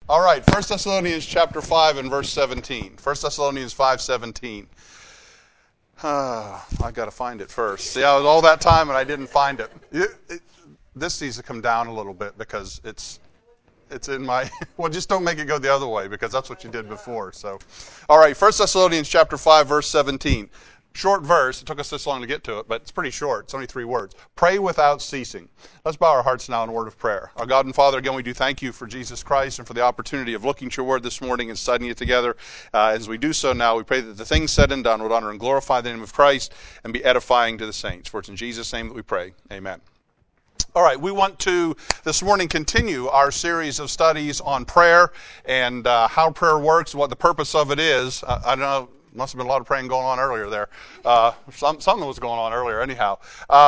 All right, 1 Thessalonians chapter 5 and verse 17. 1 Thessalonians 5:17. I got to find it first. See, I was all that time and I didn't find it. This needs to come down a little bit because it's in my... Well, just don't make it go the other way because that's what you did before. So, all right, 1 Thessalonians chapter 5, verse 17. Short verse. It took us this long to get to it, but it's pretty short. It's only 3 words. Pray without ceasing. Let's bow our hearts now in a word of prayer. Our God and Father, again, we do thank you for Jesus Christ and for the opportunity of looking at your word this morning and studying it together. As we do so now, we pray that the things said and done would honor and glorify the name of Christ and be edifying to the saints. For it's in Jesus' name that we pray. Amen. All right, we want to this morning continue our series of studies on prayer and how prayer works, what the purpose of it is. I don't know. Must have been a lot of praying going on earlier there. Something was going on earlier anyhow.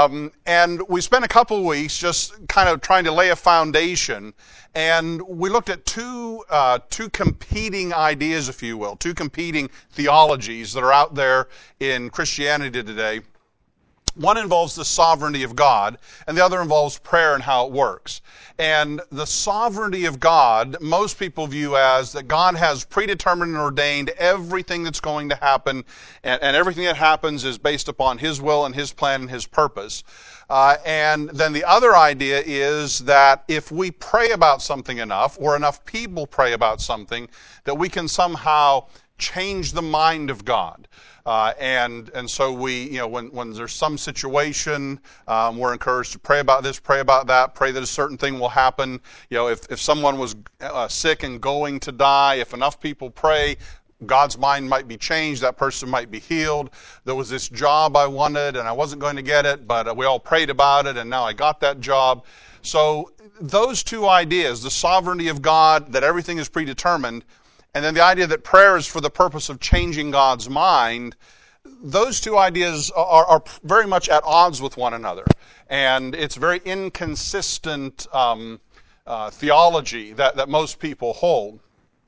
And we spent a couple of weeks just kind of trying to lay a foundation. And we looked at two competing ideas, if you will, two competing theologies that are out there in Christianity today. One involves the sovereignty of God, and the other involves prayer and how it works. And the sovereignty of God, most people view as that God has predetermined and ordained everything that's going to happen, and everything that happens is based upon His will and His plan and His purpose. And then the other idea is that if we pray about something enough, or enough people pray about something, that we can somehow change the mind of God. And so we, when there's some situation, we're encouraged to pray about this, pray about that, pray that a certain thing will happen. If someone was sick and going to die, if enough people pray, God's mind might be changed, that person might be healed. There was this job I wanted and I wasn't going to get it, but we all prayed about it and now I got that job. So those two ideas, the sovereignty of God, that everything is predetermined, and then the idea that prayer is for the purpose of changing God's mind, those two ideas are very much at odds with one another. And it's very inconsistent theology that most people hold.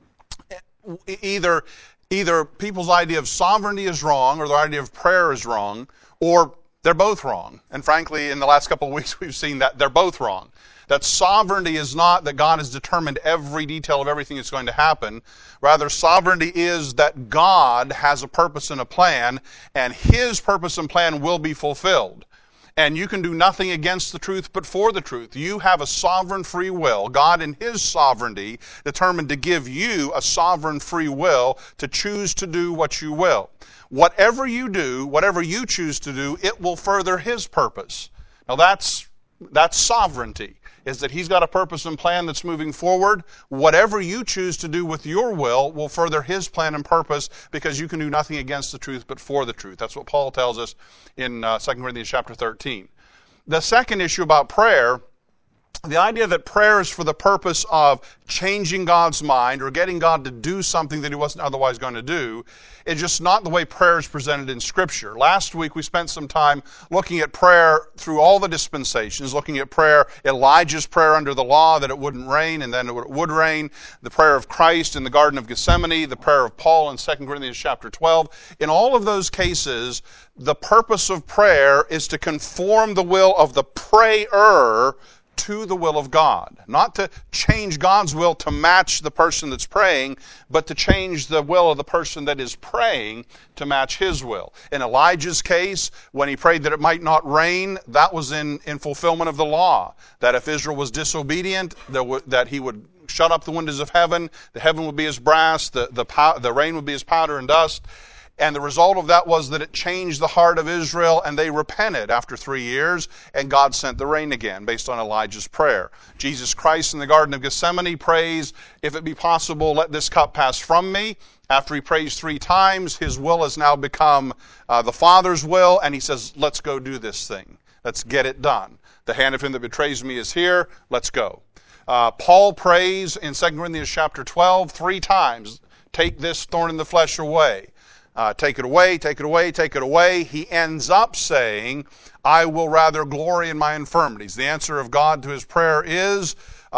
Either people's idea of sovereignty is wrong or their idea of prayer is wrong, or they're both wrong. And frankly, in the last couple of weeks, we've seen that they're both wrong. That sovereignty is not that God has determined every detail of everything that's going to happen. Rather, sovereignty is that God has a purpose and a plan, and His purpose and plan will be fulfilled. And you can do nothing against the truth but for the truth. You have a sovereign free will. God in His sovereignty determined to give you a sovereign free will to choose to do what you will. Whatever you do, whatever you choose to do, it will further His purpose. Now that's sovereignty, is that He's got a purpose and plan that's moving forward. Whatever you choose to do with your will further His plan and purpose, because you can do nothing against the truth but for the truth. That's what Paul tells us in 2 Corinthians chapter 13. The second issue about prayer, the idea that prayer is for the purpose of changing God's mind or getting God to do something that He wasn't otherwise going to do, is just not the way prayer is presented in Scripture. Last week we spent some time looking at prayer through all the dispensations, looking at prayer, Elijah's prayer under the law that it wouldn't rain and then it would rain, the prayer of Christ in the Garden of Gethsemane, the prayer of Paul in 2 Corinthians chapter 12. In all of those cases, the purpose of prayer is to conform the will of the prayer to the will of God. Not to change God's will to match the person that's praying, but to change the will of the person that is praying to match His will. In Elijah's case, when he prayed that it might not rain, that was in fulfillment of the law. That if Israel was disobedient, that he would shut up the windows of heaven, the heaven would be as brass, the rain would be as powder and dust. And the result of that was that it changed the heart of Israel, and they repented after 3 years, and God sent the rain again, based on Elijah's prayer. Jesus Christ in the Garden of Gethsemane prays, if it be possible, let this cup pass from me. After He prays 3 times, His will has now become the Father's will, and He says, let's go do this thing. Let's get it done. The hand of Him that betrays me is here. Let's go. Paul prays in 2 Corinthians chapter 12 3 times, take this thorn in the flesh away. Take it away, take it away, take it away. He ends up saying, I will rather glory in my infirmities. The answer of God to his prayer is,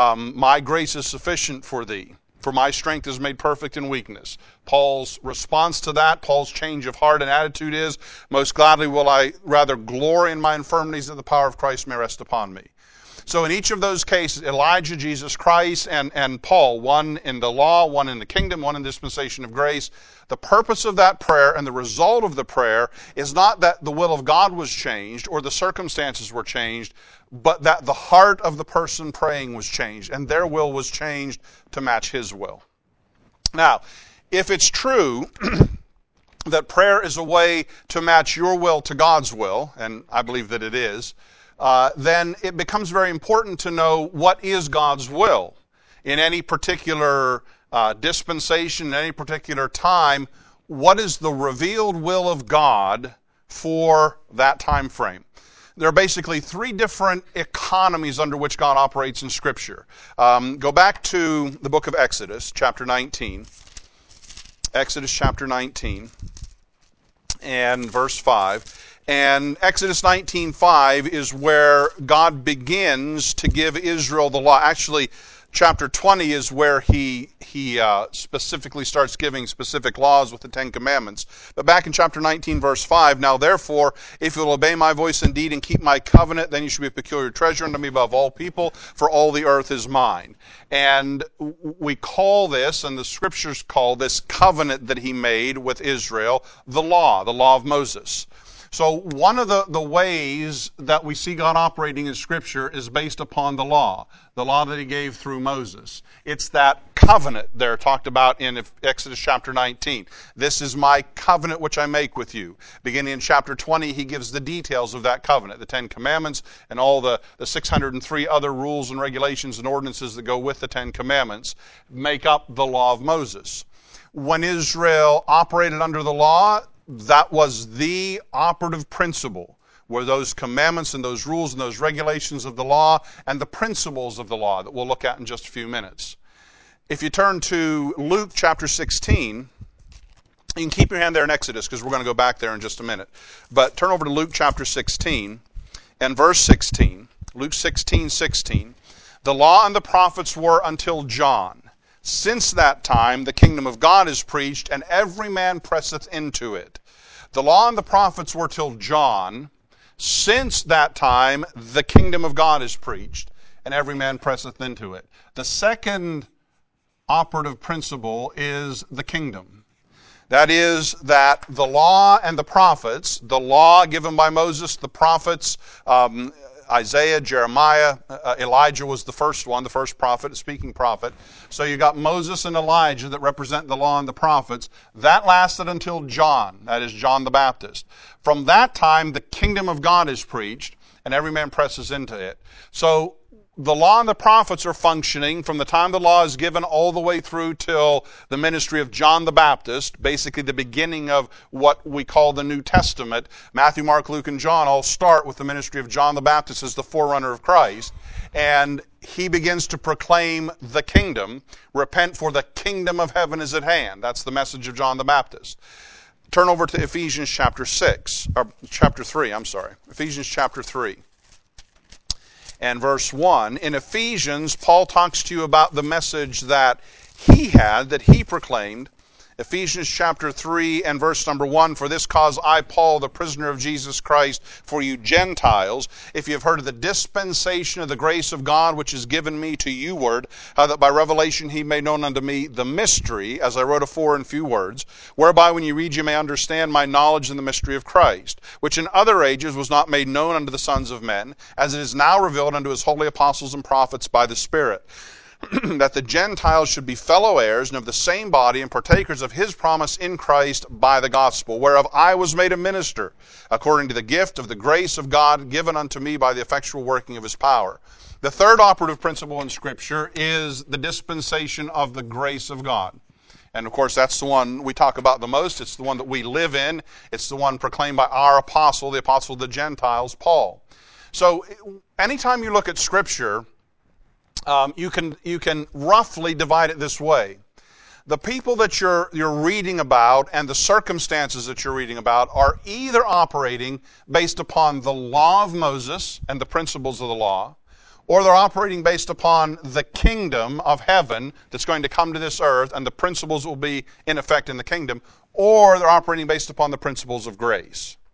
my grace is sufficient for thee, for my strength is made perfect in weakness. Paul's response to that, Paul's change of heart and attitude is, most gladly will I rather glory in my infirmities that the power of Christ may rest upon me. So in each of those cases, Elijah, Jesus Christ, and Paul, one in the law, one in the kingdom, one in dispensation of grace, the purpose of that prayer and the result of the prayer is not that the will of God was changed or the circumstances were changed, but that the heart of the person praying was changed and their will was changed to match his will. Now, if it's true that prayer is a way to match your will to God's will, and I believe that it is, then it becomes very important to know what is God's will in any particular dispensation, in any particular time. What is the revealed will of God for that time frame? There are basically three different economies under which God operates in Scripture. Go back to the book of Exodus, chapter 19. Exodus chapter 19 and verse 5. And Exodus 19:5 is where God begins to give Israel the law. Actually, chapter 20 is where he specifically starts giving specific laws with the Ten Commandments. But back in chapter 19, verse 5, now therefore, if you will obey my voice indeed and keep my covenant, then you shall be a peculiar treasure unto me above all people, for all the earth is mine. And we call this, and the Scriptures call this covenant that he made with Israel, the law of Moses. So one of the ways that we see God operating in Scripture is based upon the law that he gave through Moses. It's that covenant there talked about in Exodus chapter 19. This is my covenant which I make with you. Beginning in chapter 20, he gives the details of that covenant, the Ten Commandments and all the 603 other rules and regulations and ordinances that go with the Ten Commandments make up the law of Moses. When Israel operated under the law, that was the operative principle, were those commandments and those rules and those regulations of the law and the principles of the law that we'll look at in just a few minutes. If you turn to Luke chapter 16, you can keep your hand there in Exodus because we're going to go back there in just a minute. But turn over to Luke chapter 16 and verse 16. Luke 16:16. The law and the prophets were until John. Since that time, the kingdom of God is preached, and every man presseth into it. The law and the prophets were till John. Since that time, the kingdom of God is preached, and every man presseth into it. The second operative principle is the kingdom. That is that the law and the prophets, the law given by Moses, the prophets, Isaiah, Jeremiah, Elijah was the first one, the first prophet, speaking prophet. So you got Moses and Elijah that represent the law and the prophets. That lasted until John, that is John the Baptist. From that time, the kingdom of God is preached, and every man presses into it. So the law and the prophets are functioning from the time the law is given all the way through till the ministry of John the Baptist, basically the beginning of what we call the New Testament. Matthew, Mark, Luke, and John all start with the ministry of John the Baptist as the forerunner of Christ. And he begins to proclaim the kingdom. Repent, for the kingdom of heaven is at hand. That's the message of John the Baptist. Turn over to Ephesians chapter 3. Ephesians chapter 3. And verse 1. In Ephesians, Paul talks to you about the message that he had, that he proclaimed. Ephesians chapter 3 and verse number 1. For this cause I, Paul, the prisoner of Jesus Christ, for you Gentiles, if you have heard of the dispensation of the grace of God, which is given me to you word, how that by revelation he made known unto me the mystery, as I wrote afore in few words, whereby when you read you may understand my knowledge in the mystery of Christ, which in other ages was not made known unto the sons of men, as it is now revealed unto his holy apostles and prophets by the Spirit, that the Gentiles should be fellow heirs and of the same body and partakers of his promise in Christ by the gospel, whereof I was made a minister, according to the gift of the grace of God given unto me by the effectual working of his power. The third operative principle in Scripture is the dispensation of the grace of God. And of course, that's the one we talk about the most. It's the one that we live in. It's the one proclaimed by our apostle, the apostle of the Gentiles, Paul. So anytime you look at Scripture, you can roughly divide it this way. The people that you're reading about and the circumstances that you're reading about are either operating based upon the law of Moses and the principles of the law, or they're operating based upon the kingdom of heaven that's going to come to this earth and the principles will be in effect in the kingdom, or they're operating based upon the principles of grace.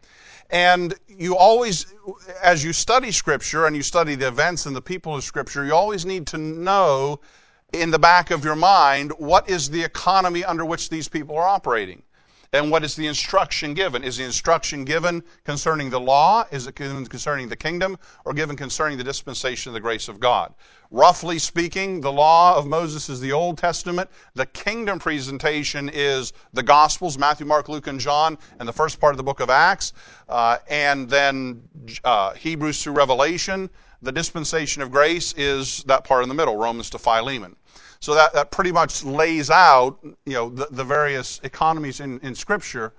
And you always, as you study Scripture and you study the events and the people of Scripture, you always need to know in the back of your mind what is the economy under which these people are operating. And what is the instruction given? Is the instruction given concerning the law? Is it given concerning the kingdom? Or given concerning the dispensation of the grace of God? Roughly speaking, the law of Moses is the Old Testament. The kingdom presentation is the Gospels, Matthew, Mark, Luke, and John, and the first part of the book of Acts. And then Hebrews through Revelation. The dispensation of grace is that part in the middle, Romans to Philemon. So that pretty much lays out, the various economies in Scripture.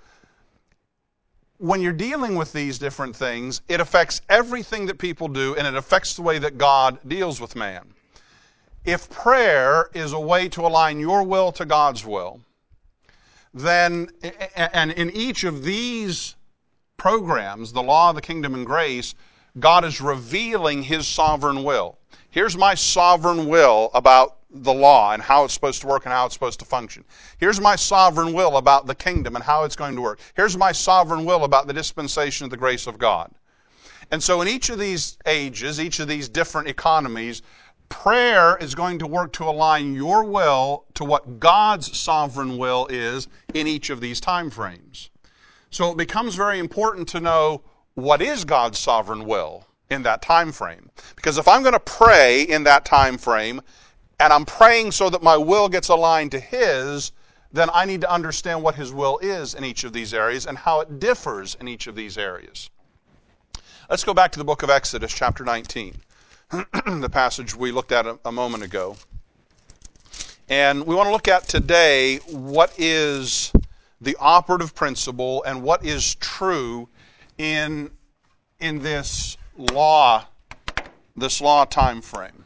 When you're dealing with these different things, it affects everything that people do, and it affects the way that God deals with man. If prayer is a way to align your will to God's will, then, and in each of these programs, the law, the kingdom, and grace, God is revealing His sovereign will. Here's my sovereign will about the law and how it's supposed to work and how it's supposed to function. Here's my sovereign will about the kingdom and how it's going to work. Here's my sovereign will about the dispensation of the grace of God. And so in each of these ages, each of these different economies, prayer is going to work to align your will to what God's sovereign will is in each of these time frames. So it becomes very important to know what is God's sovereign will in that time frame. Because if I'm going to pray in that time frame, and I'm praying so that my will gets aligned to His, then I need to understand what His will is in each of these areas and how it differs in each of these areas. Let's go back to the book of Exodus, chapter 19, the passage we looked at a moment ago. And we want to look at today what is the operative principle and what is true in this law time frame.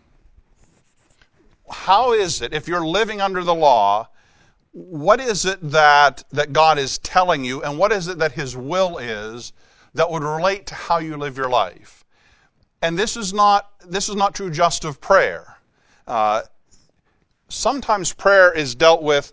How is it, if you're living under the law, what is it that God is telling you, and what is it that His will is that would relate to how you live your life? And this is not true just of prayer. Sometimes prayer is dealt with.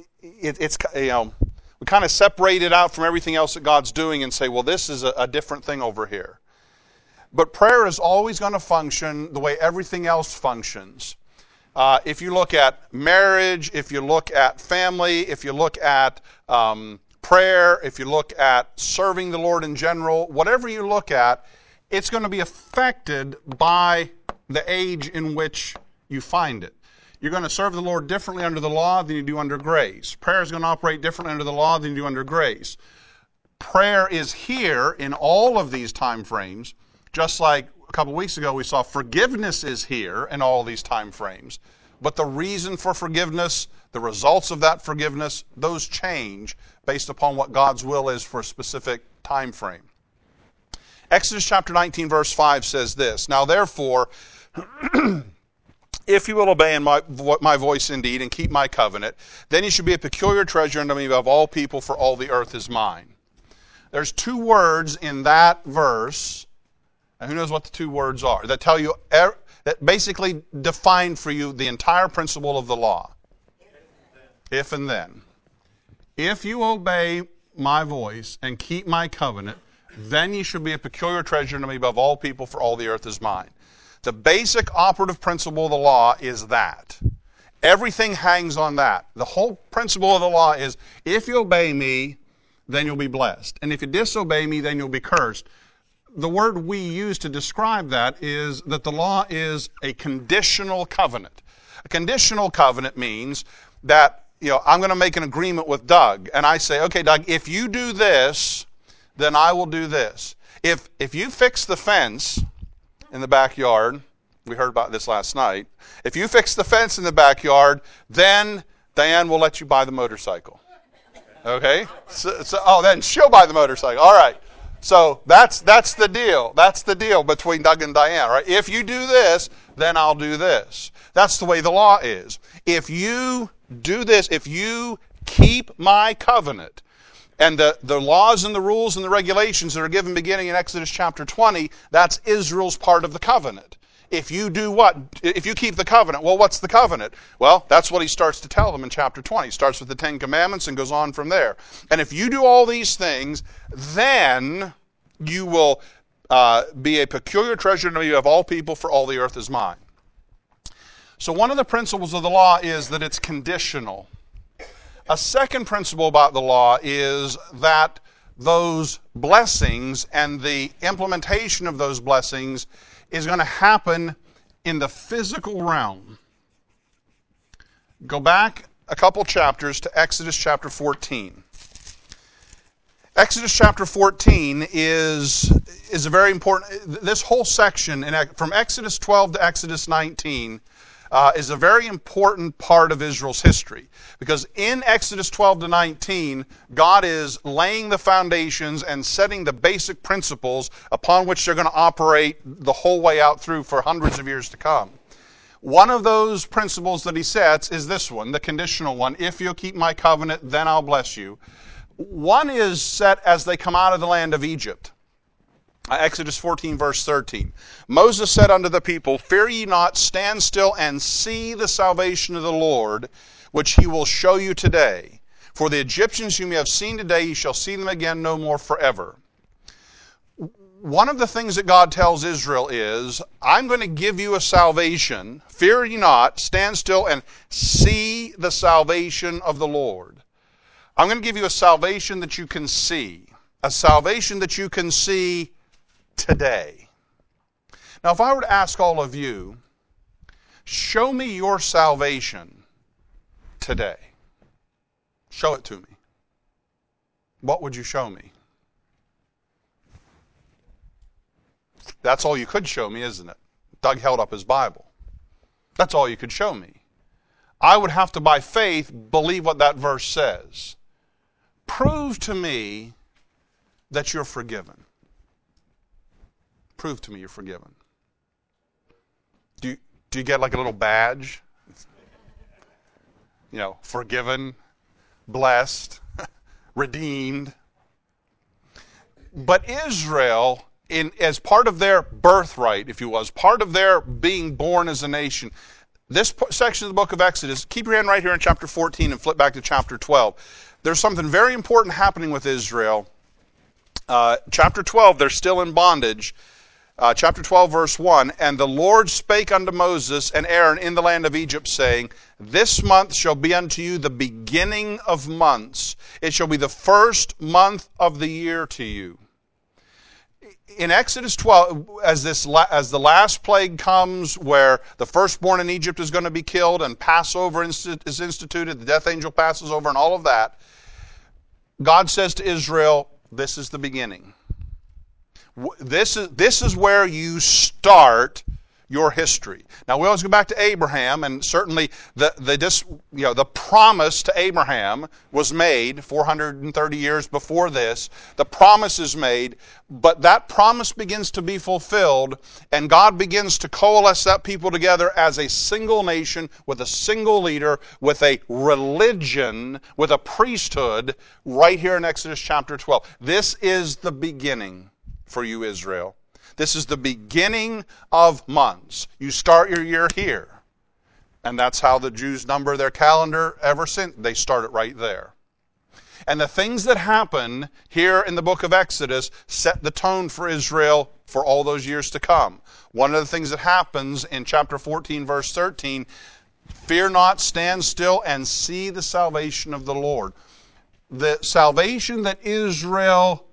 We kind of separate it out from everything else that God's doing and say, well, this is a different thing over here. But prayer is always going to function the way everything else functions. If you look at marriage, if you look at family, if you look at prayer, if you look at serving the Lord in general, whatever you look at, it's going to be affected by the age in which you find it. You're going to serve the Lord differently under the law than you do under grace. Prayer is going to operate differently under the law than you do under grace. Prayer is here in all of these time frames, just like a couple weeks ago we saw forgiveness is here in all these time frames. But the reason for forgiveness, the results of that forgiveness, those change based upon what God's will is for a specific time frame. Exodus chapter 19 verse 5 says this, "Now therefore, if you will obey my voice indeed and keep my covenant, then you shall be a peculiar treasure unto me above all people, for all the earth is mine." There's two words in that verse, and who knows what the two words are, that tell you, that basically define for you the entire principle of the law. If and then. If you obey my voice and keep my covenant, then you shall be a peculiar treasure to me above all people, for all the earth is mine. The basic operative principle of the law is that. Everything hangs on that. The whole principle of the law is, if you obey me, then you'll be blessed. And if you disobey me, then you'll be cursed. The word we use to describe that is that the law is a conditional covenant. A conditional covenant means that, I'm going to make an agreement with Doug, and I say, okay, Doug, if you do this, then I will do this. If you fix the fence in the backyard, we heard about this last night, if you fix the fence in the backyard, then Diane will let you buy the motorcycle. Okay? Then she'll buy the motorcycle. All right. So that's the deal. That's the deal between Doug and Diane, right? If you do this, then I'll do this. That's the way the law is. If you do this, if you keep my covenant, and the laws and the rules and the regulations that are given beginning in Exodus chapter 20, that's Israel's part of the covenant. If you do what? If you keep the covenant. Well, what's the covenant? Well, that's what he starts to tell them in chapter 20. He starts with the 10 Commandments and goes on from there. And if you do all these things, then You will be a peculiar treasure to me of all people, for all the earth is mine. So one of the principles of the law is that it's conditional. A second principle about the law is that those blessings and the implementation of those blessings is going to happen in the physical realm. Go back a couple chapters to Exodus chapter 14. Exodus chapter 14 is a very important, this whole section from Exodus 12 to Exodus 19 is a very important part of Israel's history. Because in Exodus 12 to 19, God is laying the foundations and setting the basic principles upon which they're going to operate the whole way out through for hundreds of years to come. One of those principles that he sets is this one, the conditional one. If you'll keep my covenant, then I'll bless you. One is set as they come out of the land of Egypt. Exodus 14, verse 13. Moses said unto the people, Fear ye not, stand still and see the salvation of the Lord, which he will show you today. For the Egyptians whom you have seen today, ye shall see them again no more forever. One of the things that God tells Israel is, I'm going to give you a salvation. Fear ye not, stand still and see the salvation of the Lord. I'm going to give you a salvation that you can see. A salvation that you can see today. Now, if I were to ask all of you, show me your salvation today. Show it to me. What would you show me? That's all you could show me, isn't it? Doug held up his Bible. That's all you could show me. I would have to, by faith, believe what that verse says. Prove to me that you're forgiven. Prove to me you're forgiven. Do you get like a little badge? You know, forgiven, blessed, redeemed. But Israel, as part of their birthright, if you will, as part of their being born as a nation, this section of the book of Exodus, keep your hand right here in chapter 14 and flip back to chapter 12. There's something very important happening with Israel. Chapter 12, they're still in bondage. Chapter 12, verse 1, And the Lord spake unto Moses and Aaron in the land of Egypt, saying, This month shall be unto you the beginning of months. It shall be the first month of the year to you. In Exodus 12, as the last plague comes, where the firstborn in Egypt is going to be killed and Passover is instituted, the death angel passes over and all of that, God says to Israel, this is the beginning. This is where you start your history. Now we always go back to Abraham, and certainly the promise to Abraham was made 430 years before this. The promise is made, but that promise begins to be fulfilled, and God begins to coalesce that people together as a single nation with a single leader, with a religion, with a priesthood, right here in Exodus chapter 12. This is the beginning for you, Israel. This is the beginning of months. You start your year here. And that's how the Jews number their calendar ever since. They start it right there. And the things that happen here in the book of Exodus set the tone for Israel for all those years to come. One of the things that happens in chapter 14, verse 13, Fear not, stand still, and see the salvation of the Lord. The salvation that Israel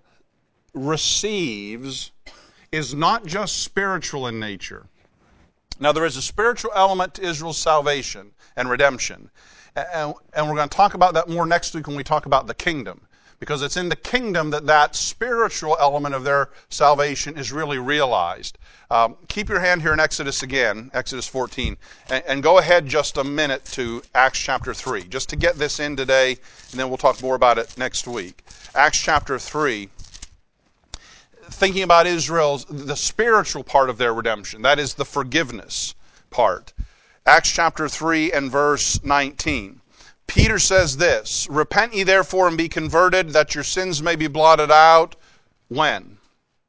receives is not just spiritual in nature. Now, there is a spiritual element to Israel's salvation and redemption. And we're going to talk about that more next week when we talk about the kingdom. Because it's in the kingdom that spiritual element of their salvation is really realized. Keep your hand here in Exodus again, Exodus 14. And go ahead just a minute to Acts chapter 3. Just to get this in today, and then we'll talk more about it next week. Acts chapter 3. Thinking about Israel's, the spiritual part of their redemption. That is the forgiveness part. Acts chapter 3 and verse 19. Peter says this, Repent ye therefore and be converted, that your sins may be blotted out. When?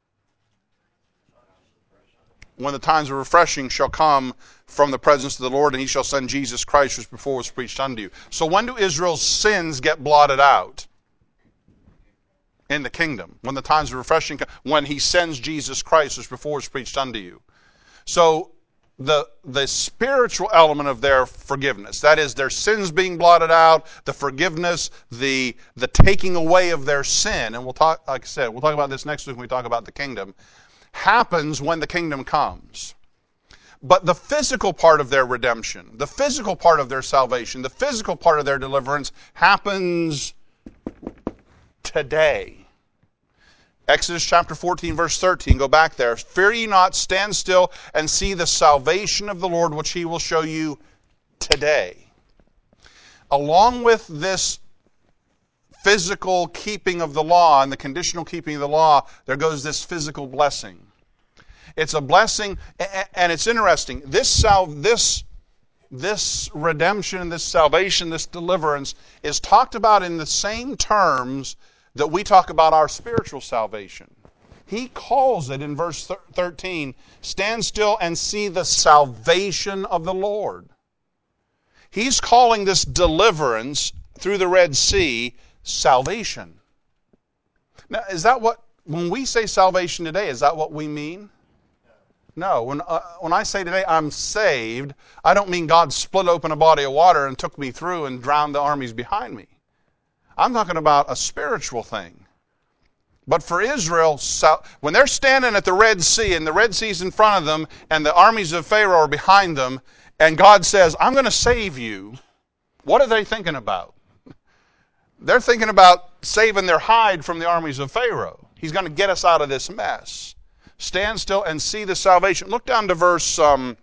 When the times of refreshing shall come from the presence of the Lord, and he shall send Jesus Christ, which before was preached unto you. So when do Israel's sins get blotted out? in the kingdom, when the times of refreshing come, when he sends Jesus Christ, which before was preached unto you. So the spiritual element of their forgiveness, that is, their sins being blotted out, the forgiveness, the taking away of their sin, and we'll talk, like I said, we'll talk about this next week when we talk about the kingdom, happens when the kingdom comes. But the physical part of their redemption, the physical part of their salvation, the physical part of their deliverance happens today. Exodus chapter 14, verse 13, go back there. Fear ye not, stand still, and see the salvation of the Lord, which he will show you today. Along with this physical keeping of the law and the conditional keeping of the law, there goes this physical blessing. It's a blessing, and it's interesting. This redemption, this salvation, this deliverance is talked about in the same terms that we talk about our spiritual salvation. He calls it in verse 13, stand still and see the salvation of the Lord. He's calling this deliverance through the Red Sea salvation. Now, is that what, when we say salvation today, is that what we mean? No. When I say today I'm saved, I don't mean God split open a body of water and took me through and drowned the armies behind me. I'm talking about a spiritual thing. But for Israel, when they're standing at the Red Sea, and the Red Sea's in front of them, and the armies of Pharaoh are behind them, and God says, I'm going to save you, what are they thinking about? They're thinking about saving their hide from the armies of Pharaoh. He's going to get us out of this mess. Stand still and see the salvation. Look down to verse...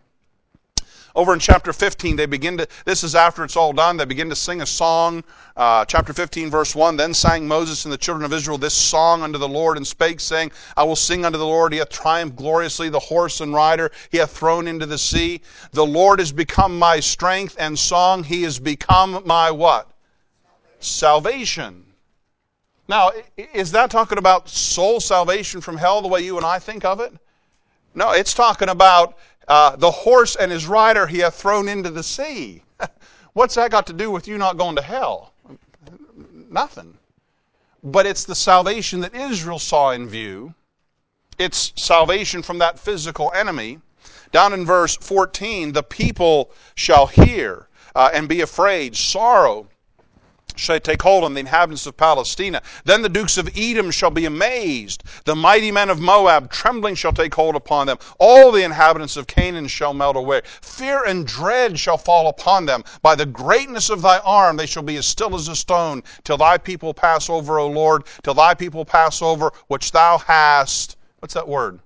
Over in chapter 15, they begin to, this is after it's all done, they begin to sing a song. Chapter 15, verse 1, then sang Moses and the children of Israel this song unto the Lord, and spake, saying, I will sing unto the Lord, he hath triumphed gloriously, the horse and rider he hath thrown into the sea. The Lord is become my strength and song, he is become my what? Salvation. Now, is that talking about soul salvation from hell the way you and I think of it? No, it's talking about the horse and his rider he hath thrown into the sea. What's that got to do with you not going to hell? Nothing. But it's the salvation that Israel saw in view. It's salvation from that physical enemy. Down in verse 14, the people shall hear and be afraid. Sorrow shall take hold on the inhabitants of Palestina. Then the dukes of Edom shall be amazed. The mighty men of Moab, trembling shall take hold upon them. All the inhabitants of Canaan shall melt away. Fear and dread shall fall upon them. By the greatness of thy arm they shall be as still as a stone, till thy people pass over, O Lord, till thy people pass over, which thou hast. What's that word?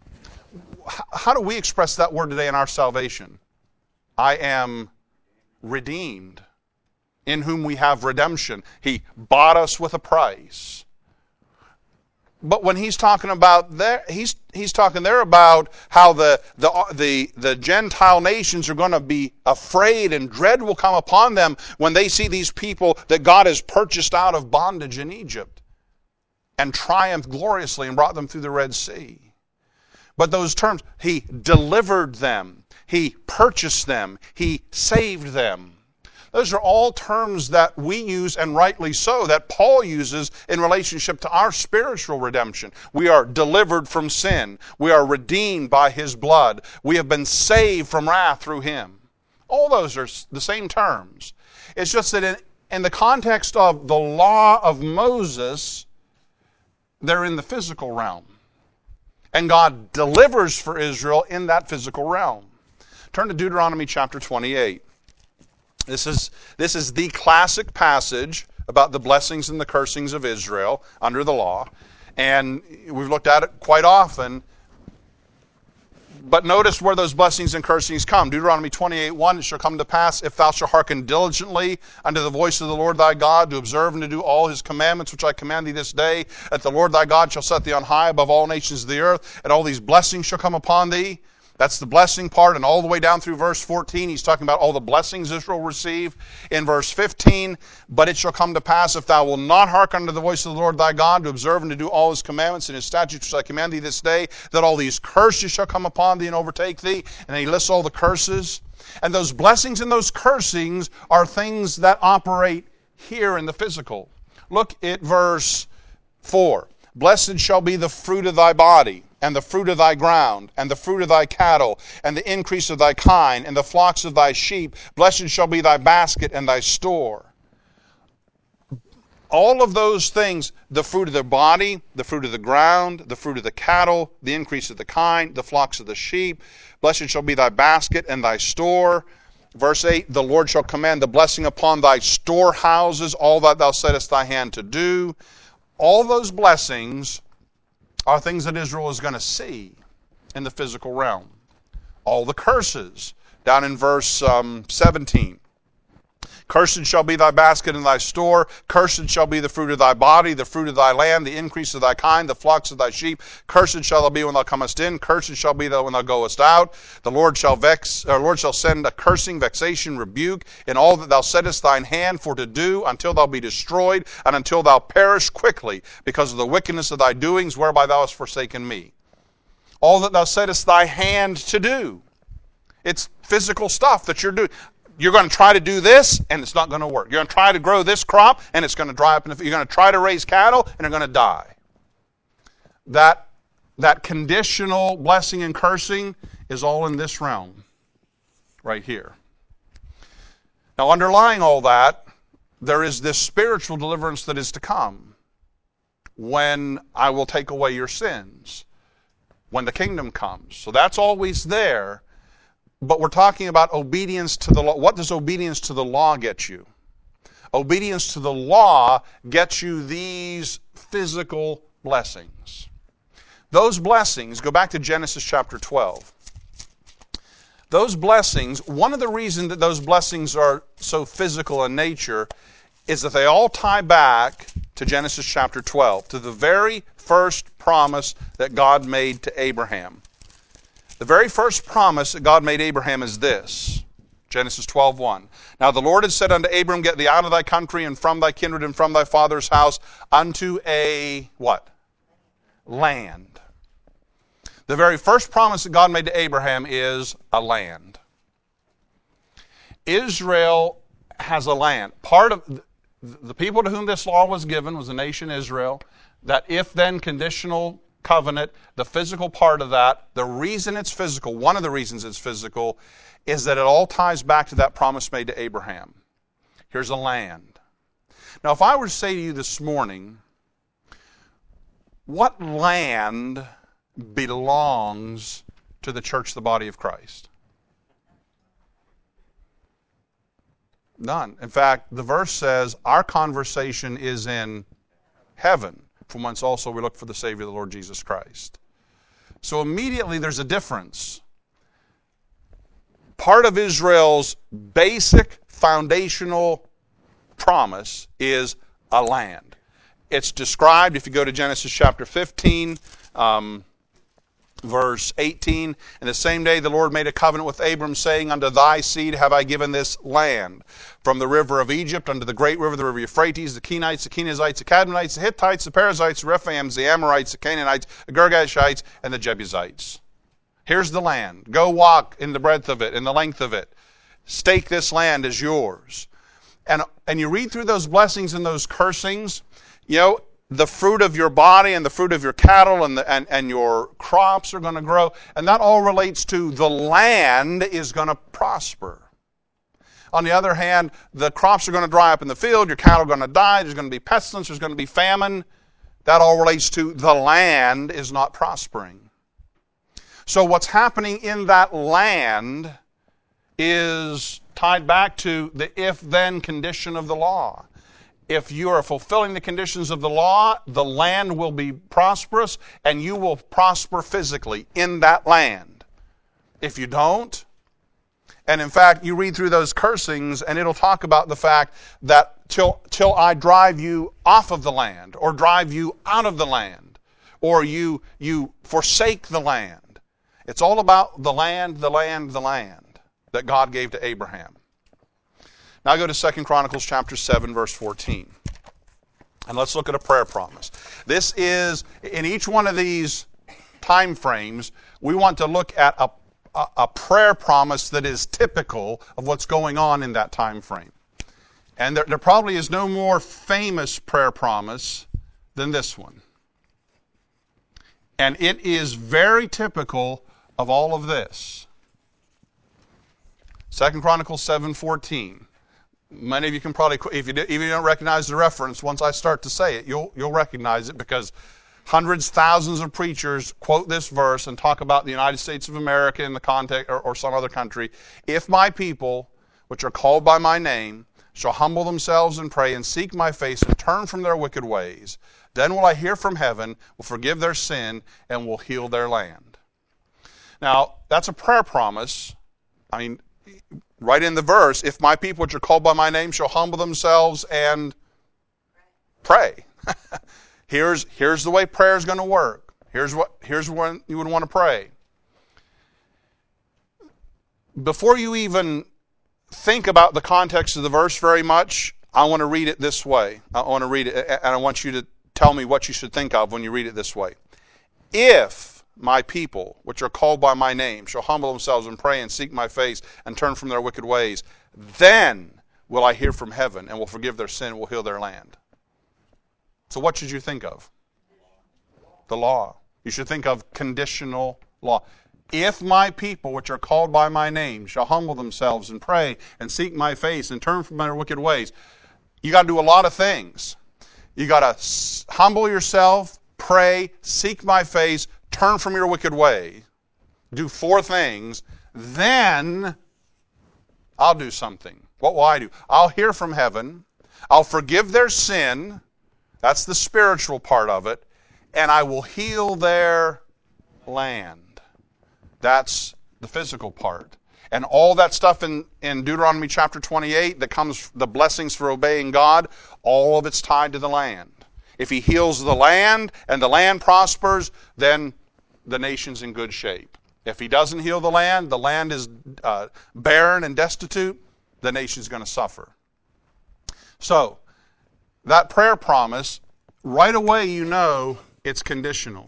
How do we express that word today in our salvation? I am redeemed, in whom we have redemption. He bought us with a price. But when he's talking about there, he's talking there about how the Gentile nations are going to be afraid, and dread will come upon them when they see these people that God has purchased out of bondage in Egypt and triumphed gloriously and brought them through the Red Sea. But those terms, he delivered them, he purchased them, he saved them. Those are all terms that we use, and rightly so, that Paul uses in relationship to our spiritual redemption. We are delivered from sin. We are redeemed by his blood. We have been saved from wrath through him. All those are the same terms. It's just that in the context of the law of Moses, they're in the physical realm. And God delivers for Israel in that physical realm. Turn to Deuteronomy chapter 28. This is the classic passage about the blessings and the cursings of Israel under the law. And we've looked at it quite often. But notice where those blessings and cursings come. Deuteronomy 28:1, it shall come to pass, if thou shalt hearken diligently unto the voice of the Lord thy God, to observe and to do all his commandments which I command thee this day, that the Lord thy God shall set thee on high above all nations of the earth, and all these blessings shall come upon thee. That's the blessing part, and all the way down through verse 14, he's talking about all the blessings Israel will receive. In verse 15, but it shall come to pass, if thou wilt not hearken unto the voice of the Lord thy God, to observe and to do all his commandments and his statutes which I command thee this day, that all these curses shall come upon thee and overtake thee. And he lists all the curses. And those blessings and those cursings are things that operate here in the physical. Look at verse 4. Blessed shall be the fruit of thy body, and the fruit of thy ground, and the fruit of thy cattle, and the increase of thy kine, and the flocks of thy sheep. Blessed shall be thy basket and thy store. All of those things, the fruit of the body, the fruit of the ground, the fruit of the cattle, the increase of the kine, the flocks of the sheep. Blessed shall be thy basket and thy store. Verse 8, the Lord shall command the blessing upon thy storehouses, all that thou settest thy hand to do. All those blessings are things that Israel is going to see in the physical realm. All the curses, down in verse 17. Cursed shall be thy basket and thy store. Cursed shall be the fruit of thy body, the fruit of thy land, the increase of thy kind, the flocks of thy sheep. Cursed shall thou be when thou comest in. Cursed shall be thou when thou goest out. The Lord shall send a cursing, vexation, rebuke in all that thou settest thine hand for to do, until thou be destroyed, and until thou perish quickly, because of the wickedness of thy doings, whereby thou hast forsaken me. All that thou settest thy hand to do. It's physical stuff that you're doing. You're going to try to do this, and it's not going to work. You're going to try to grow this crop, and it's going to dry up. You're going to try to raise cattle, and they're going to die. That conditional blessing and cursing is all in this realm, right here. Now, underlying all that, there is this spiritual deliverance that is to come when I will take away your sins, when the kingdom comes. So that's always there. But we're talking about obedience to the law. What does obedience to the law get you? Obedience to the law gets you these physical blessings. Those blessings, go back to Genesis chapter 12. Those blessings, one of the reasons that those blessings are so physical in nature is that they all tie back to Genesis chapter 12, to the very first promise that God made to Abraham. The very first promise that God made Abraham is this, Genesis 12:1. Now the Lord had said unto Abram, get thee out of thy country and from thy kindred and from thy father's house unto a, what? Land. The very first promise that God made to Abraham is a land. Israel has a land. Part of the people to whom this law was given was the nation Israel. That if-then conditional covenant, the physical part of that, the reason it's physical, one of the reasons it's physical, is that it all ties back to that promise made to Abraham. Here's a land. Now, if I were to say to you this morning, what land belongs to the church, the body of Christ? None. In fact, the verse says our conversation is in heaven, from whence also we look for the Savior, the Lord Jesus Christ. So immediately there's a difference. Part of Israel's basic foundational promise is a land. It's described, if you go to Genesis chapter 15, verse 18, and the same day the Lord made a covenant with Abram, saying, unto thy seed have I given this land, from the river of Egypt unto the great river, the river Euphrates, the Kenites, the Kenizzites, the Cadmonites, the Hittites, the Perizzites, the Rephaims, the Amorites, the Canaanites, the Girgashites, and the Jebusites. Here's the land. Go walk in the breadth of it, in the length of it. Stake this land as yours. And you read through those blessings and those cursings, you know, the fruit of your body and the fruit of your cattle and your crops are going to grow. And that all relates to the land is going to prosper. On the other hand, the crops are going to dry up in the field, your cattle are going to die, there's going to be pestilence, there's going to be famine. That all relates to the land is not prospering. So what's happening in that land is tied back to the if-then condition of the law. If you are fulfilling the conditions of the law, the land will be prosperous and you will prosper physically in that land. If you don't, and in fact, you read through those cursings and it'll talk about the fact that till I drive you off of the land or drive you out of the land or you forsake the land. It's all about the land that God gave to Abraham. Now go to 2 Chronicles chapter 7, verse 14. And let's look at a prayer promise. This is, in each one of these time frames, we want to look at a prayer promise that is typical of what's going on in that time frame. And there probably is no more famous prayer promise than this one. And it is very typical of all of this. 2 Chronicles 7:14. Many of you can probably, if you don't recognize the reference, once I start to say it, you'll recognize it, because hundreds, thousands of preachers quote this verse and talk about the United States of America in the context, or some other country. If my people, which are called by my name, shall humble themselves and pray and seek my face and turn from their wicked ways, then will I hear from heaven, will forgive their sin, and will heal their land. Now, that's a prayer promise. I mean, right in the verse, if my people which are called by my name shall humble themselves and pray. Here's the way prayer is going to work. Here's when you would want to pray. Before you even think about the context of the verse very much, I want to read it this way. I want to read it, and I want you to tell me what you should think of when you read it this way. If my people, which are called by my name, shall humble themselves and pray and seek my face and turn from their wicked ways, then will I hear from heaven and will forgive their sin and will heal their land. So what should you think of? The law. You should think of conditional law. If my people, which are called by my name, shall humble themselves and pray and seek my face and turn from their wicked ways, you got to do a lot of things. You got to humble yourself, pray, seek my face, turn from your wicked way. Do 4 things. Then I'll do something. What will I do? I'll hear from heaven. I'll forgive their sin. That's the spiritual part of it. And I will heal their land. That's the physical part. And all that stuff in Deuteronomy chapter 28 that comes, the blessings for obeying God, all of it's tied to the land. If he heals the land and the land prospers, then the nation's in good shape. If he doesn't heal the land is barren and destitute, the nation's going to suffer. So, that prayer promise, right away you know it's conditional.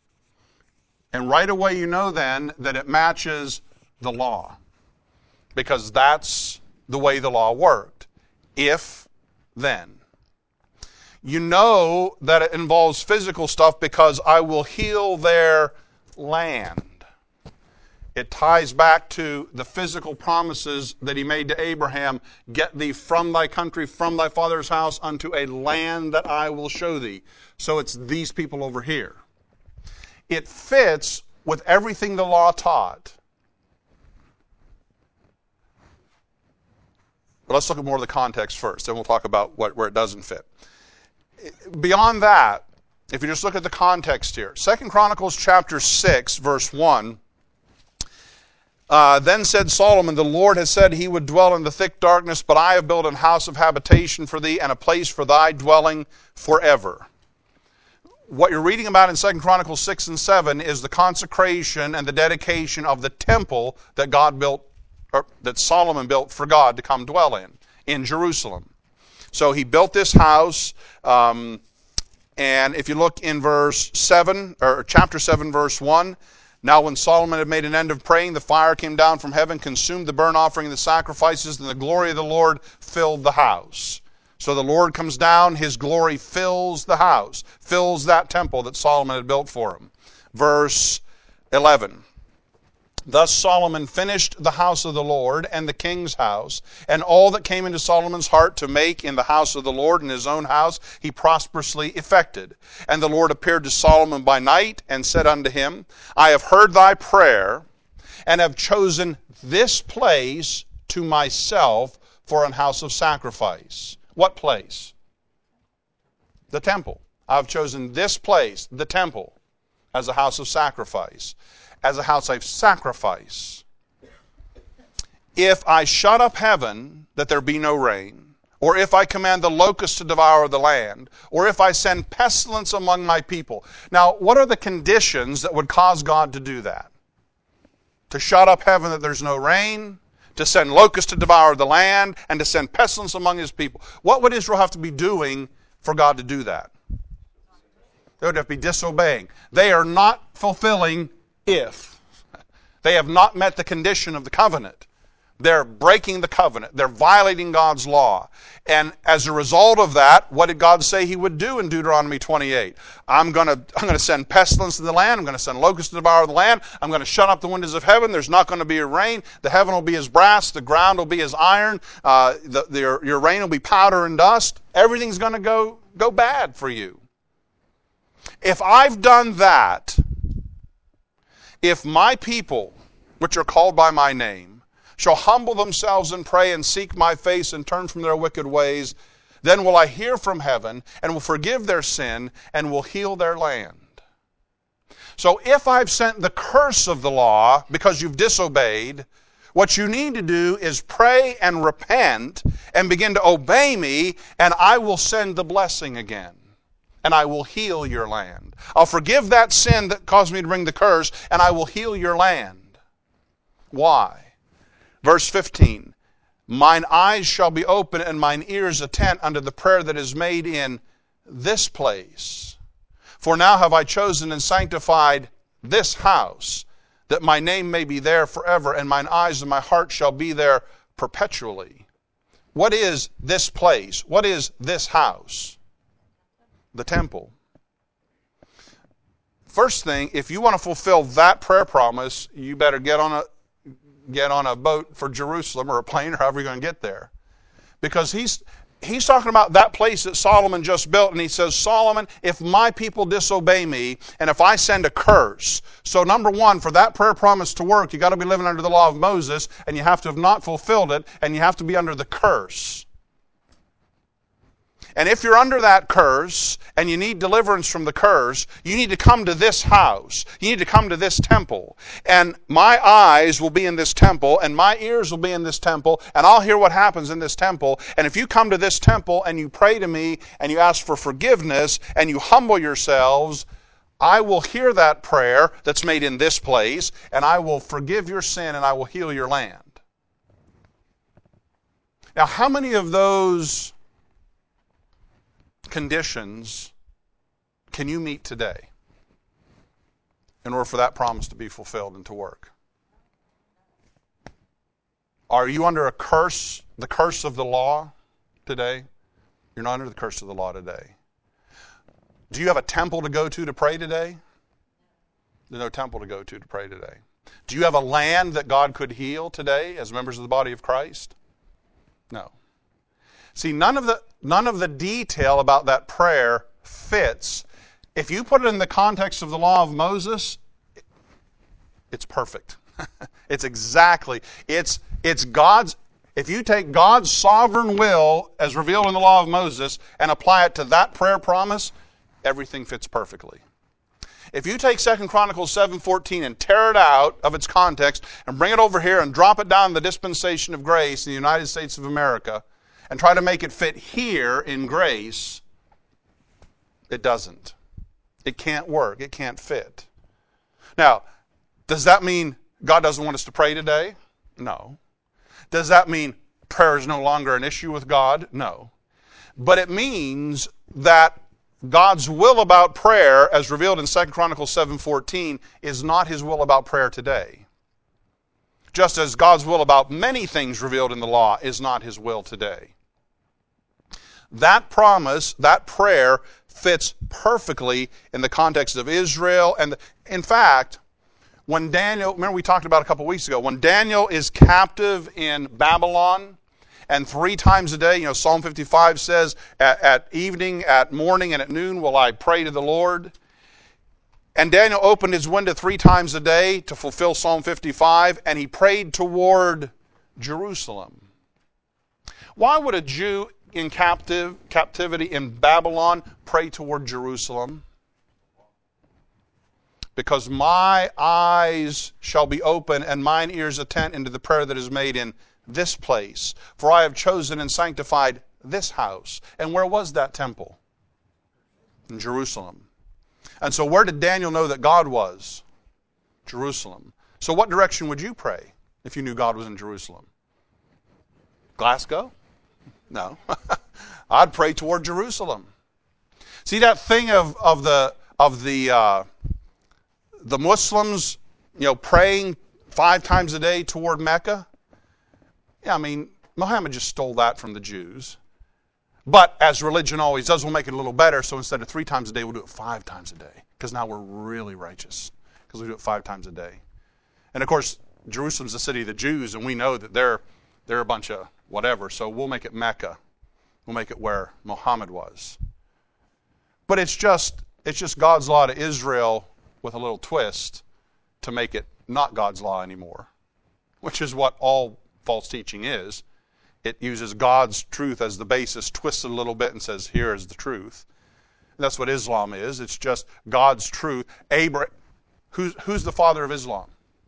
And right away you know then that it matches the law. Because that's the way the law worked. If, then. You know that it involves physical stuff because I will heal their land. It ties back to the physical promises that he made to Abraham. Get thee from thy country, from thy father's house, unto a land that I will show thee. So it's these people over here. It fits with everything the law taught. But let's look at more of the context first, then we'll talk about where it doesn't fit. Beyond that, if you just look at the context here, 2 Chronicles chapter 6, verse 1, then said Solomon, the Lord has said he would dwell in the thick darkness, but I have built an house of habitation for thee and a place for thy dwelling forever. What you're reading about in 2 Chronicles 6 and 7 is the consecration and the dedication of the temple that God built, or that Solomon built for God to come dwell in Jerusalem. So he built this house, and if you look in verse 7, or chapter 7, verse 1, now when Solomon had made an end of praying, the fire came down from heaven, consumed the burnt offering and the sacrifices, and the glory of the Lord filled the house. So the Lord comes down, his glory fills the house, fills that temple that Solomon had built for him. Verse 11. Thus Solomon finished the house of the Lord and the king's house, and all that came into Solomon's heart to make in the house of the Lord and his own house, he prosperously effected. And the Lord appeared to Solomon by night and said unto him, I have heard thy prayer, and have chosen this place to myself for an house of sacrifice. What place? The temple. I've chosen this place, the temple, as a house of sacrifice. As a house of sacrifice. If I shut up heaven, that there be no rain, or if I command the locusts to devour the land, or if I send pestilence among my people. Now, what are the conditions that would cause God to do that? To shut up heaven that there's no rain, to send locusts to devour the land, and to send pestilence among his people. What would Israel have to be doing for God to do that? They would have to be disobeying. They are not fulfilling if. They have not met the condition of the covenant. They're breaking the covenant. They're violating God's law. And as a result of that, what did God say He would do in Deuteronomy 28? I'm going to send pestilence to the land. I'm going to send locusts to devour the land. I'm going to shut up the windows of heaven. There's not going to be a rain. The heaven will be as brass. The ground will be as iron. Your rain will be powder and dust. Everything's going to go bad for you. If I've done that, if my people, which are called by my name, shall humble themselves and pray and seek my face and turn from their wicked ways, then will I hear from heaven and will forgive their sin and will heal their land. So if I've sent the curse of the law because you've disobeyed, what you need to do is pray and repent and begin to obey me, and I will send the blessing again. And I will heal your land. I'll forgive that sin that caused me to bring the curse, and I will heal your land. Why? Verse 15, mine eyes shall be open and mine ears attent unto the prayer that is made in this place. For now have I chosen and sanctified this house, that my name may be there forever, and mine eyes and my heart shall be there perpetually. What is this place? What is this house? The temple. First thing, if you want to fulfill that prayer promise, you better get on a boat for Jerusalem, or a plane, or however you're going to get there. Because he's talking about that place that Solomon just built, and he says, Solomon, if my people disobey me, and if I send a curse. So number one, for that prayer promise to work, you got to be living under the law of Moses, and you have to have not fulfilled it, and you have to be under the curse. And if you're under that curse, and you need deliverance from the curse, you need to come to this house. You need to come to this temple. And my eyes will be in this temple, and my ears will be in this temple, and I'll hear what happens in this temple. And if you come to this temple, and you pray to me, and you ask for forgiveness, and you humble yourselves, I will hear that prayer that's made in this place, and I will forgive your sin, and I will heal your land. Now, how many of those conditions can you meet today in order for that promise to be fulfilled and to work? Are you under a curse, the curse of the law today? You're not under the curse of the law today. Do you have a temple to go to pray today? There's no temple to go to pray today. Do you have a land that God could heal today as members of the body of Christ? No. See, none of the detail about that prayer fits. If you put it in the context of the law of Moses, it's perfect. It's God's. If you take God's sovereign will as revealed in the law of Moses and apply it to that prayer promise, everything fits perfectly. If you take 2 Chronicles 7:14 and tear it out of its context and bring it over here and drop it down in the dispensation of grace in the United States of America, and try to make it fit here in grace, it doesn't. It can't work. It can't fit. Now, does that mean God doesn't want us to pray today? No. Does that mean prayer is no longer an issue with God? No. But it means that God's will about prayer, as revealed in 2 Chronicles 7:14, is not His will about prayer today. Just as God's will about many things revealed in the law is not His will today. That promise, that prayer, fits perfectly in the context of Israel. And in fact, when Daniel, remember we talked about a couple weeks ago, when Daniel is captive in Babylon, and 3 times a day, Psalm 55 says, at evening, at morning, and at noon will I pray to the Lord. And Daniel opened his window 3 times a day to fulfill Psalm 55, and he prayed toward Jerusalem. Why would a Jew in captivity in Babylon pray toward Jerusalem? Because my eyes shall be open and mine ears attent into the prayer that is made in this place. For I have chosen and sanctified this house. And where was that temple? In Jerusalem. And so where did Daniel know that God was? Jerusalem. So what direction would you pray if you knew God was in Jerusalem? Glasgow? No. I'd pray toward Jerusalem. See that thing of the Muslims, praying 5 times a day toward Mecca? Yeah, I mean, Muhammad just stole that from the Jews. But as religion always does, we'll make it a little better. So instead of 3 times a day, we'll do it 5 times a day. Because now we're really righteous. Because we do it 5 times a day. And of course, Jerusalem's the city of the Jews, and we know that they're a bunch of whatever. So we'll make it Mecca. We'll make it where Muhammad was. But it's just God's law to Israel with a little twist to make it not God's law anymore. Which is what all false teaching is. It uses God's truth as the basis, twists it a little bit, and says, here is the truth. And that's what Islam is. It's just God's truth. Who's the father of Islam?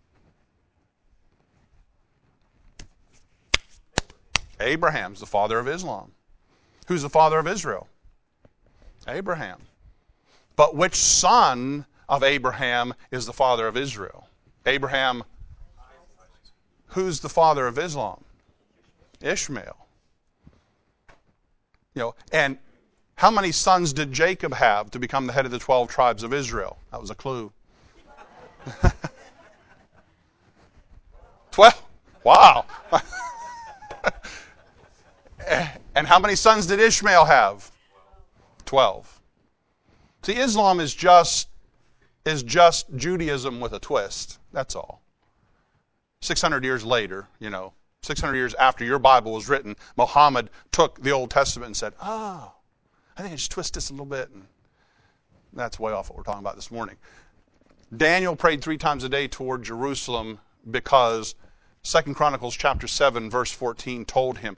Abraham's the father of Islam. Who's the father of Israel? Abraham. But which son of Abraham is the father of Israel? Abraham. Who's the father of Islam? Ishmael. And how many sons did Jacob have to become the head of the 12 tribes of Israel? That was a clue. 12. Wow. And how many sons did Ishmael have? 12. See, Islam is just Judaism with a twist. That's all. 600 years later, 600 years after your Bible was written, Muhammad took the Old Testament and said, I think I just twist this a little bit. And that's way off what we're talking about this morning. Daniel prayed 3 times a day toward Jerusalem because 2 Chronicles chapter 7, verse 14 told him,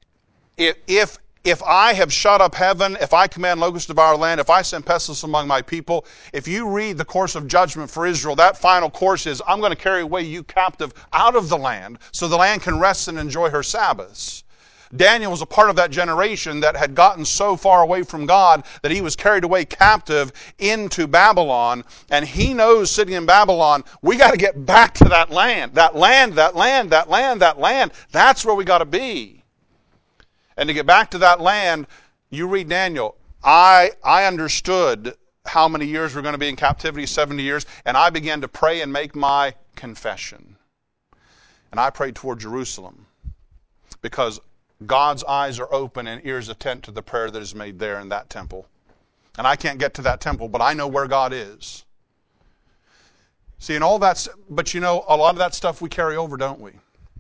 if I have shut up heaven, if I command locusts to devour land, if I send pestilence among my people, if you read the course of judgment for Israel, that final course is, I'm going to carry away you captive out of the land so the land can rest and enjoy her Sabbaths. Daniel was a part of that generation that had gotten so far away from God that he was carried away captive into Babylon. And he knows, sitting in Babylon, we got to get back to that land. That land, that land, that land, that land. That's where we got to be. And to get back to that land, you read Daniel, I understood how many years we're going to be in captivity, 70 years, and I began to pray and make my confession. And I prayed toward Jerusalem because God's eyes are open and ears attent to the prayer that is made there in that temple. And I can't get to that temple, but I know where God is. See, and all that, but a lot of that stuff we carry over, don't we?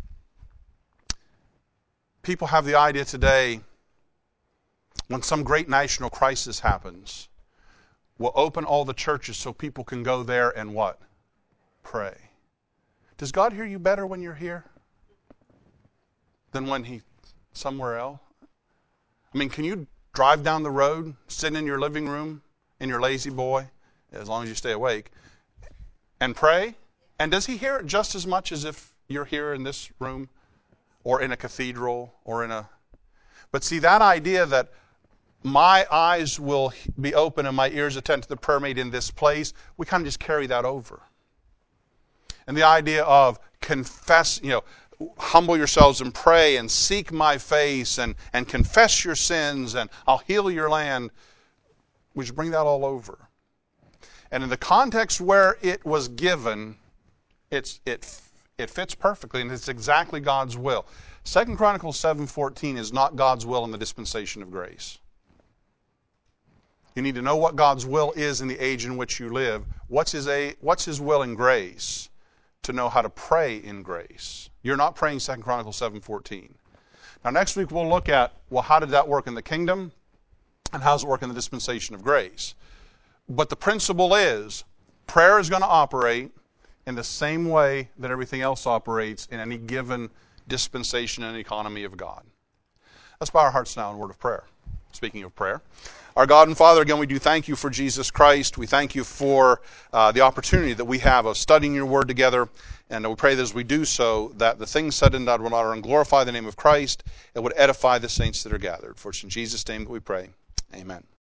People have the idea today, when some great national crisis happens, we'll open all the churches so people can go there and what? Pray. Does God hear you better when you're here than when He's somewhere else? I mean, can you drive down the road, sit in your living room, in your lazy boy, as long as you stay awake, and pray? And does He hear it just as much as if you're here in this room? Or in a cathedral, But see, that idea that my eyes will be open and my ears attend to the prayer made in this place, we kind of just carry that over. And the idea of confess, humble yourselves and pray and seek my face and confess your sins and I'll heal your land, we should bring that all over. And in the context where it was given, it fits perfectly, and it's exactly God's will. 2 Chronicles 7:14 is not God's will in the dispensation of grace. You need to know what God's will is in the age in which you live. What's His will in grace? To know how to pray in grace. You're not praying 2 Chronicles 7:14. Now next week we'll look at, how did that work in the kingdom? And how does it work in the dispensation of grace? But the principle is, prayer is going to operate in the same way that everything else operates in any given dispensation and economy of God. Let's bow our hearts now in a word of prayer. Speaking of prayer, our God and Father, again, we do thank you for Jesus Christ. We thank you for the opportunity that we have of studying your word together. And we pray that as we do so, that the things said and done will honor and glorify the name of Christ and would edify the saints that are gathered. For it's in Jesus' name that we pray. Amen.